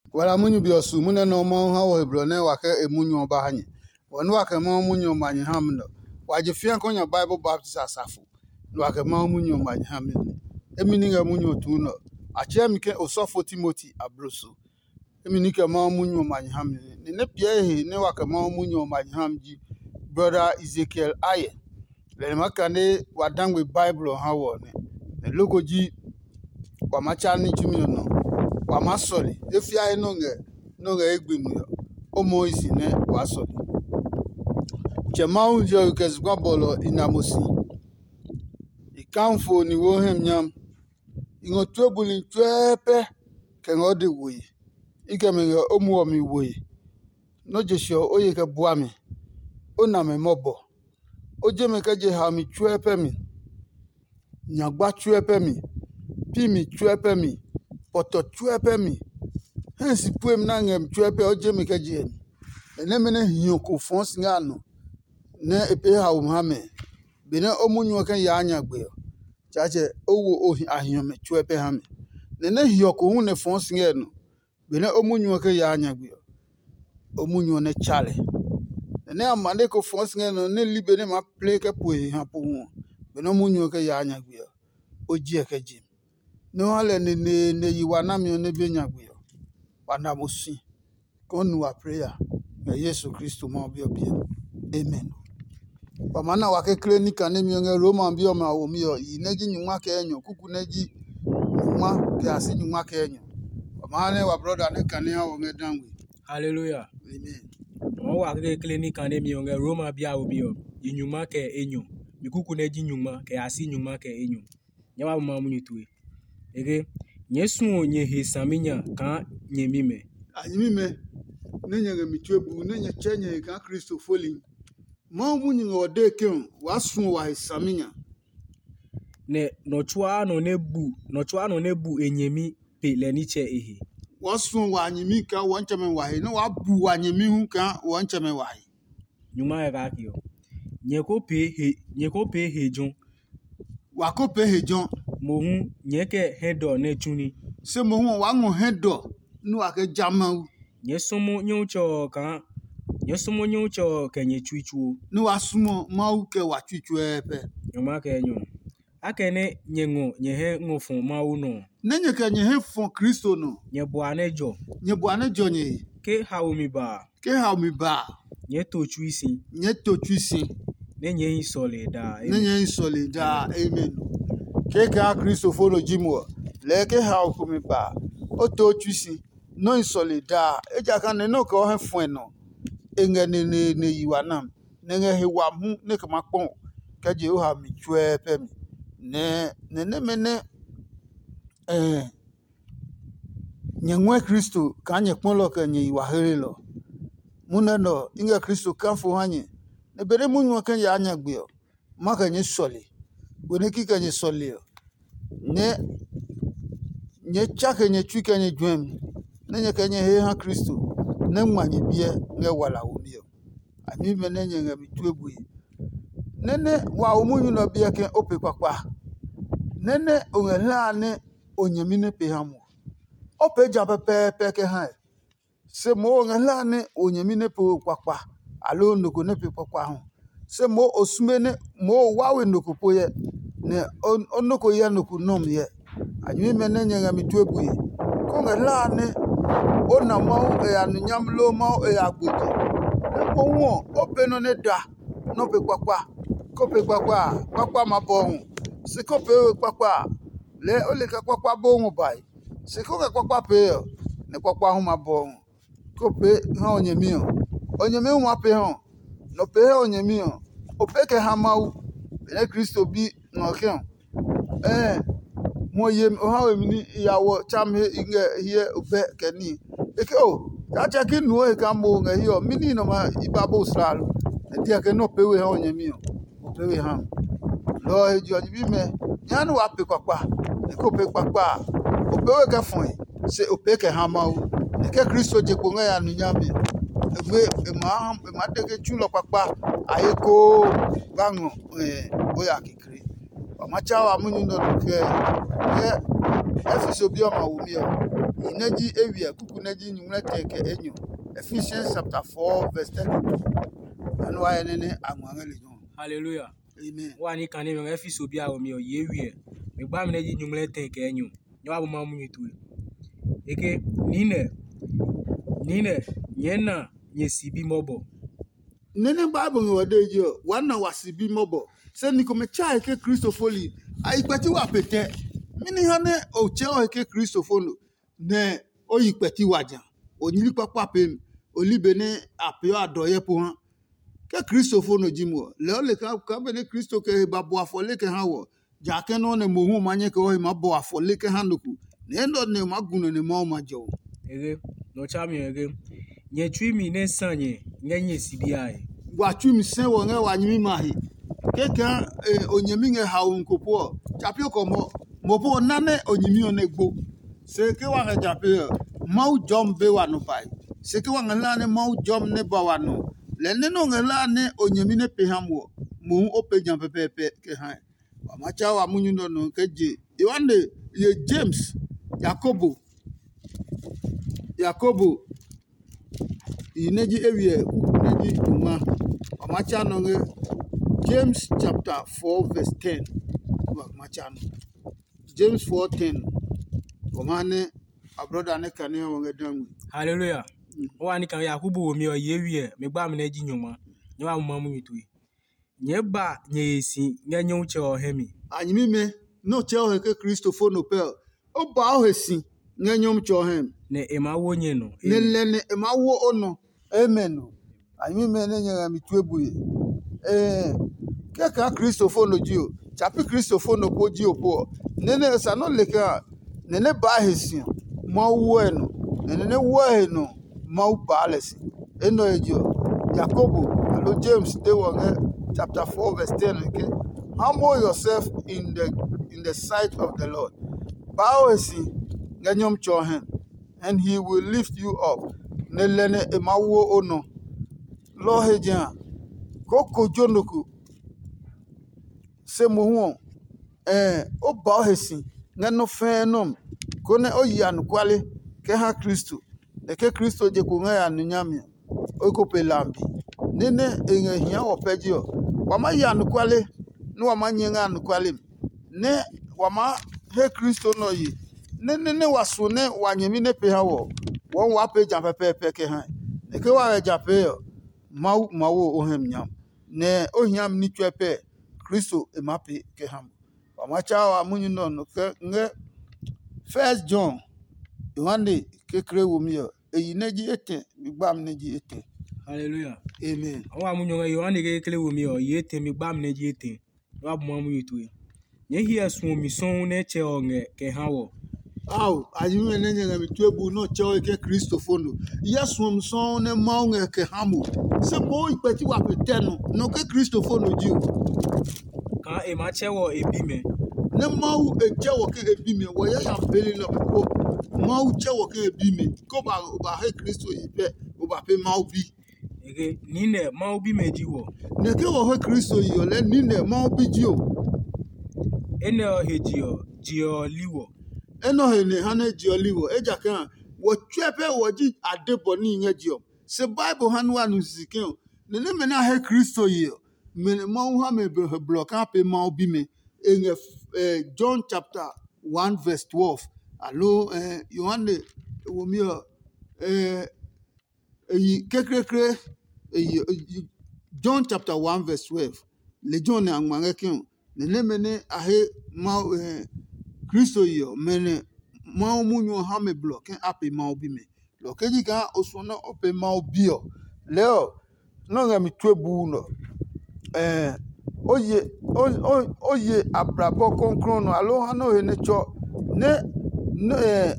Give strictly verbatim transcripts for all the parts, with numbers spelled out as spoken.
Wala munyu bi osu mune no mo ha wo hebro ne wa ke emunyu oba hanye. Wonu wa ke mo munyu manye ham no. Wa je fian ko nya Bible Baptist asafo. No wa ke mo munyu manye ham ni. Emini ga munyu tu no. Ache mi ke osofo Timothy Abroso. Emini ke mo munyu manye ham ni. Ne ne pie he ne wa ke mo munyu manye ham ji brother Ezekiel Aye. Le makane wa dangwe Bible ha wo ne. Ne logo ji wa macha ni chimi no. Wa masoli efia no nge no nge egbinu yo omo isi ne wa soli chema unjo kezgwa bolo inamosi ikanfo ni wo hem nyam ingo twebuli twepe ke ngode woyi ikeme nge omu omi woyi no jesho oye ke buami ona me mobo oje me ke je ha mi twepe mi nyagba twepe mi pi mi twepe mi poto twepe mi hensi puem na ngem twepe oje mi keje ene mene hioko fons ngano ne epe ha wo ha me bene omunyu kan ya anya gbe chache owo ohi ahio me twepe ha me ne ne hioko hu ne fons ngeno bene omunyu kan ya anya gbe omunyu ne chale ne amande ko fons ngeno ne libe ne ma play ke pu ha pu hu bene omunyu kan ya anya gbe oje keje no hale ne ne ne yiwana mi ne benya gbe wana musi konu wa prayer ya Yesu Kristo ma obi obi amen pa mana wa ke clinic ne mi nge Roma bi o ma wo mi o ineji nyuma ke enyo kuku neji nyuma ke asi nyuma ke enyo pa mana wa brother ne kan ya wo nge dangwe hallelujah amen mo wa ke clinic ne mi nge Roma bi a wo bi o nyuma ke enyo mi kuku neji nyuma ke asi nyuma ke enyo nyawa ma mu nyutue ege nyesu onye hesaminya ka nyemime anyimime ne nyege mitwebu ne nye chenye ka Kristo foli ma munyi ngode ke wasu wa hesaminya ne nochwa no nebu nochwa no nebu enyemi pe leniche ehe wasu wa anyimi ka wancheme wa he ne wabu wa anyimi hu ka wancheme wa he nyuma ya ka kiyo nyeko pe he nyeko pe hejon wakope hejon mohun nyeke hedo ne chuni se mohun wa ngun hedo nu ake jama nyesomo nyucho kan nyesomo nyucho kenye chuichu nu wasumo mau ke wa chuchu epe nyuma ke nyu akene nyengo nyehe ngofun mau no nenye ke nyehe fon Kristo no nyebuanejo nyebuanejo nye ke haomi ba ke haomi ba nye to chuisi nye to chuisi nenye isole da nenye isole da amen ke ka Kristo folo jimo leke haomi ba o to chuisi no isole da eja kan ne no ko he fun no enge ne ne ne yiwanam nenge hewa hu ne kama pon ke je o ha mi chwe pe mi ne ne ne mene eh nyengwe Kristo ka nye pon lo ke nye yiwa here lo muna no inga Kristo kan fo hanye ne bere munyu kan ya anya gbe o maka nye sole woni ki kan nye sole ne nye chake nye twi kan nye dwem ne nye kan nye he ha Kristo ne mwanye bie nge wala wo mi o ani me ne nye mi tuebu nene wa omunyu no bie ke ope kwakwa nene onela ne onyemi ne pe hamu ope ja pepe pe ke ha se mo onela ne onyemi ne pe kwakwa alo nugo ne pe kwakwa ho se mo osume ne mo wawe nugo po ye ne onoko ye nugo nom ye ani me ne nye mi tuebu ko ngela ne ona mau e anunyam lo mau e agboje ko won ope no ne da no pe kwakwa ko pe kwakwa kwakwa ma bohun se ko pe kwakwa le o le ka kwakwa bohun bai se ko ka kwakwa pe ne kwakwa hu ma bohun ko pe ha onyemi o onyemi hu ma pe ho no pe ha onyemi o o pe ke ha mau ne Kristo bi no ke eh mo ye o ha we ni iyawo cham he inge hie obe keni eke o ja cha ki nu e ka mo nge hio mini no ma ibabo sralu e dia ke no pe we ha onyemi o pe we ha lo e jo bi me nyanu wa pe kwakwa e ko pe kwakwa o pe we ka fun se o pe ke ha ma o e ke Kristo je ko nge ya nu nyame egbe e ma e ma de ke chu lo kwakwa aye ko bango eh boya kikiri wa ma cha wa munyu no ke e e fi so bi o ma wo mi o Inaji ewia kuku naji nyumla teke enyo. Ephesians chapter four verse thirty-two. And why nene amwangeli no. Hallelujah. Amen. Wani kane mi Epheso bi a o mi o yewie. Me gba mi na ji nyumle teke enyo. Nyawa bo ma mu nyitu. Eke nine nine nyena nyesibi mobo. Nene Bible no wade jo wana wasibi mobo. Se niko mecha eke Christofoli. Aikwati wa pete. Mini hane o cheo eke Christofolo. Ne o yikwati wajan. O nyili papa pem. O libene apyo adoye po han. Ke Christofolo jimo. Leo le ka ka bene Christo ke babo afole ke hawo. Jake no ne mohu manye ke o ma bo afole ke hanoku. Ne ndo ne maguno ne ma o majo. Ege no cha mi ege. Nye twi mi ne sanye ngenye sibi ai. Watu mse wo nge wanyimi mahi keka eh, onyemi nge hawo nkopo chapio komo mopo nane onyimi onegbo se ke wa nge chapio mau jom be wanu pai se ke wa nge lane mau jom ne ba wanu le ne no nge lane onyemi ne pehamwo mu ope jam pepepe ke han wa macha wa munyu no no keje iwande ye James Yakobo Yakobo ineji ewie kukuneji uma amachano nge James chapter four verse ten amachano James four ten komane abroda ne kane wonge damu. Hallelujah. Wani kan Yakubu o mi o yewie me gba mi na ji nyuma. Nyawa bo ma mu nyitu. Nye ba nye esi ngenyo che o hemi. Anyimi me no che o ke Christopher no pel o ba o hesi ngenyo che o hem Ne emawo nye no. ne lene emawo ono. Amen. Anyimi me ne nyanga mitwebuye. Eh keka Christopher no jio chapi Christopher no po jio po nene sa no leka nene ba hesi ma wueno nene wueno ma balesi eno ejio Jacobo alo James they were chapter four verse ten okay humble yourself in the in the sight of the Lord bow hesi nganyom chohen and he will lift you up nelene emawo ono lo heja koko jonoku se mohu eh o ba hesi ngano fenom kone oyi anukwale ke ha Kristo de ke Kristo je ko nga anunyame o ko pelambi nene enye hia opegio wama yi anukwale no wama nyenga anukwale ne wama he Kristo no yi nene ne waso ne wanyemi ne pe ha wo won wa pe jan pepe ke ha ne ke wa ja pe mawo mawo ohem nyam ne ohiam ni twepe Kristo e mape ke ham wama cha wa munyu no no ke nge First John Yohane kekere wo mi yo eyi neji ete mi gba mi neji ete. Hallelujah. Amen. Awa mu nyonga Yohane kekele wo mi o yete mi gba mi na ji ete. Wa bo ma mu nyitu. Nye hi esu mi son na che onge ke hawo. Aw ayi me ne nyanga mi twebu no che ke Christopher no. Yesu mi son ne ma onge ke hamo. Se bo ipeti wa peteno no ke Christopher no ji o. Kan e ma che wo ebi me. Ne mau eche wo ke ebi me wo ya ya peli no ko mau che wo ke ebi me ko ba ba he Kristo yipe o ba pe mau bi Ege nine ma obi me ji wo. ne ke wo he Kristo yi ole ni ne mau bi ji o Ene o heji o ji o liwo. eno he ne hane ji oliwo eja kan wo twepe wo ji adebo ni nya ji o se Bible hanu anu sikin o ne ne me na he Kristo yi o me mau ha me block up mau bi me in uh, John chapter one verse twelve. Allo eh Yohane wo mi o eh eyi kekrekre eyi John chapter one verse twelve. Le John na ngwange kin ne ne mene ahe ma eh Kristo yo mene ma munyo ha me block ape ma obi me. Lo keji ka osuna ope ma obi o. Leo no nga mi twebu no. Eh oye oye abrabo konkron no alo ha no he ne cho ne ne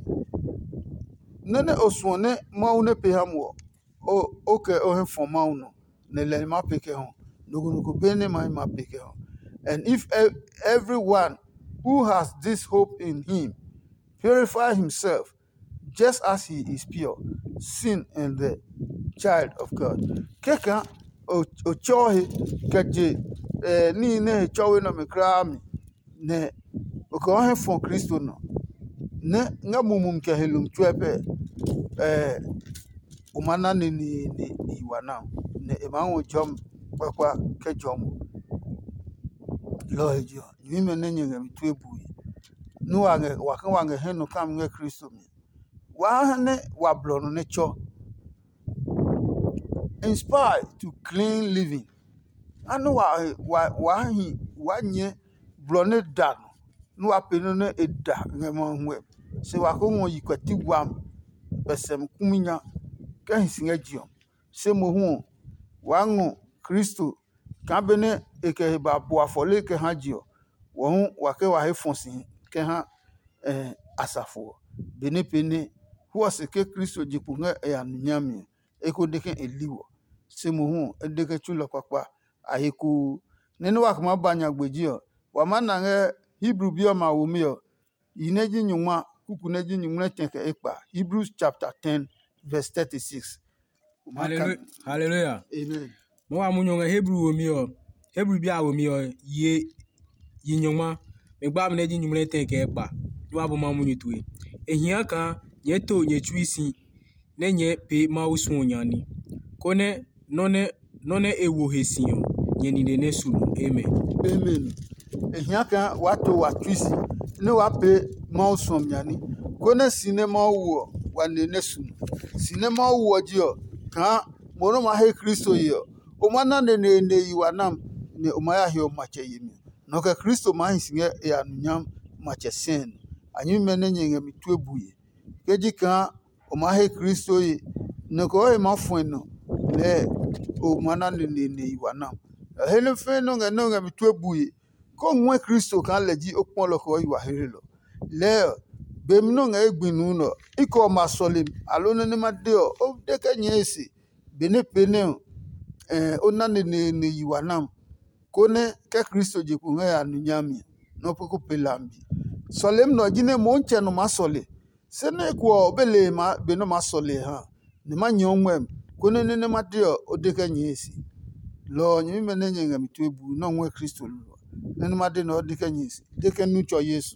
ne ne osune ma une pe hamwo o oke o he for ma uno ne le ma peke ho nugu nugu bene ma ma peke ho. And if e- everyone who has this hope in him purify himself just as he is pure, sin and the child of God. Keka o o chohe kaje eh ni ne chowe no me krami ne o ko he fon Kristo no ne nga mumum ke helum twepe eh umana ni ni ni wana ne emanwo jom kwakwa ke jom lo ejo ni me ne nyanga mi twebu nu wange wakan wange henu kam nge Kristo mi wa ne wa blono ne cho inspired to clean living anu wa wa wa hi wa nye blono dan nu wa penu ne eda nge mo hwe se wa ko won yikwati wam besem kuminya ka hinsinga jiom se mo hu wa ngo Kristo ka bene eke ba bo afole ke ha jio wo hu wa ke wa he fonsi ke ha eh asafo bene pene hu se ke Kristo jipu nga e anunyami e ko deke eliwo se mo hu e deke chulo papa ahiku nenu wa kuma banya gbejio wa mana nge Hebrew bio ma wo mi o ineji nyuma kuku neji nyuma tenke ekpa Hebrews chapter ten verse thirty-six. Hallelujah. Hallelujah. Amen. Mo wa munyo nge Hebrew wo mi o Hebrew bia wo mi o ye yinyoma me gba me neji nyuma tenke ekpa wa bo ma munyo tuwe ehia kan ye to nye twisi ne nye pe ma usu onyani kone none none ewo hesin nye ni ne su. Amen. Amen. Ehia kan wato wa twisi ne wa pe ma usu onyani kone sinema wo wa ne nesu sinema wo dio kan mono ma he Kristo yo o mana ne ne ne yiwanam ne o ma ya he o ma che yimi no ka Kristo ma hinsinge e anunyam ma che sen anyi me ne nyenga mi tuebuye keji kan o ma he Kristo yi ne ko e ma fun no le o mana ne ne ne yiwanam he le fe no nga no nga mi tuebuye ko nwe Kristo kan leji o pon lo ko yiwa here lo le bemno nga egbinu no iko ma solim alone ne ma de o de ka nyesi bene pene eh onane ne ne yiwanam kone ke Kristo je ku nga anunyami no poko pelambi solem no jine mo nche no ma sole se ne ko bele ma beno ma sole ha ne ma nyonwem kone ne ne ma de o de ka nyesi lo nyi me ne nyenga mi tuebu no nwe Kristo lo ne ma de no de ka nyesi de ka nucho Yesu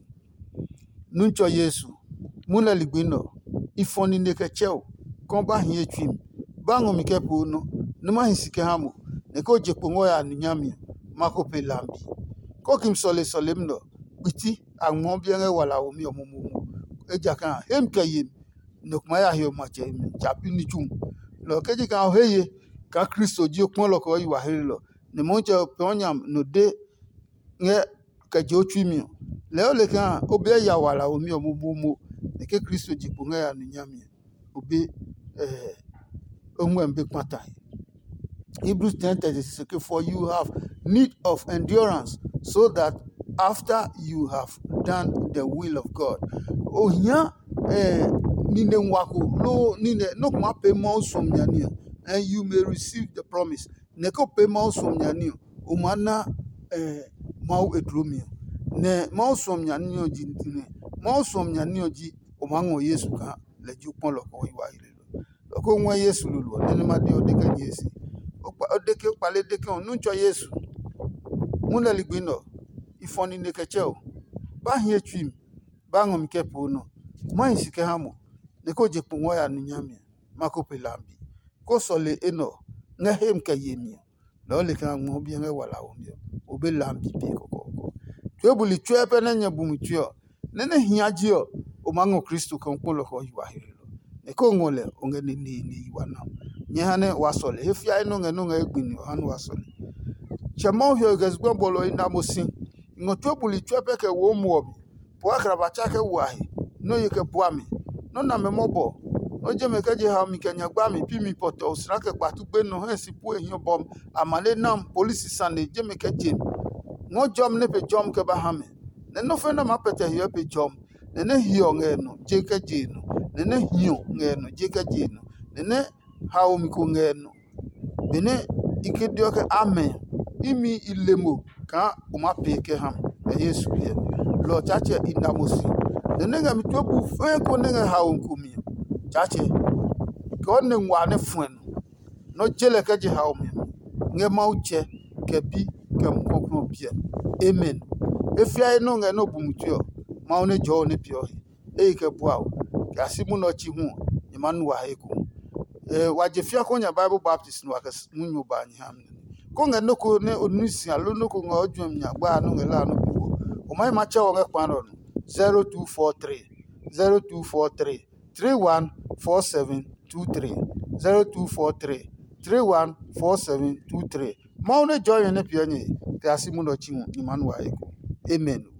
nuncho Yesu muna ligbino ifoni neke cheo komba hie twim bango mikepo no numa hisike hamo neko jepongo ya nunyami mako pelambi ko kim sole sole mno biti anwo bienge wala omi omumu ejaka hem kayim nokma ya hio mache chapi ni chum lo keji ka heye ka Kristo ji okpon lo ko yiwa hello ne monche ponyam no de nge ka jo twimi leo le kan obi ya wala omi omumu ne ke Kristo jipu nga ya nunyami obi eh onwe mbe kwata Hebrews ten thirty-six for you have need of endurance so that after you have done the will of God ohia eh nine nwako no nine no kuma pe ma osomnyani and you may receive the promise ne ko pe ma osomnyani o mana eh ma edromi ne ma osomnyani oji ntine ma osomnyani oji o mango Yesu ka le ju pon lo ko iwa ile lo ko nwa Yesu lulu ne ma de o de ka Yesu o de ke pale de ke onu ncho Yesu muna ligbino ifoni ne ke cheo ba hie twim ba ngom ke po no ma hisike hamo ne ko je punwo ya nunyame mako pelambi ko sole eno ne hem ka yemi lo le kan mo bi nge wala o mi o be lambi pe kokoko twebuli twepe na nya bumutio ne ne hiaji o o mango Kristo kan polo ko yiwa hirelo ne ko ngole o nge ni ni ni wana nye hane wasole hefia eno nge no nge egbini hanu wasole chemo hyo gesgbo bolo ina mosin ngo twebuli twepe ke wo mu obi po akraba chake wahi no yeke boami no na memobo o je me keje ha mi kenya gba mi pi mi poto osra ke patu gbe no he si pu ehin bom amale nam police sane je me keje ngo jom ne pe jom ke ba ha me ne no fe na ma pete hio pe jom ne ne hio nge no je keje no ne ne hio nge no je keje no ne ne ha o mi ko nge no bene ikedio ke amen imi ilemo ka o ma pe ke ham e Yesu ye lo chache inamosi ne ne ga mi to bu fe ko ne ha o nkumi chache ko ne nwa ne fuen no jele ka je ha o mi nge ma uche ke bi ke mkokno bia amen efia no nge no bu mutio ma one jo ne pio e ke boa ke asi mu no chi hu ni manu wa heku e waje fia ko nya Bible Baptist no akas munyu ba nyi ham ko nga no ko ne onusi alo no ko nga odwum nya gba no ngela no ko o mai ma che o nga kwan no zero two four three zero two four three three one four seven two three zero two four three three one four seven two three ma one join ne pia ni ke asi mu no chi hu ni manu wa heku amen.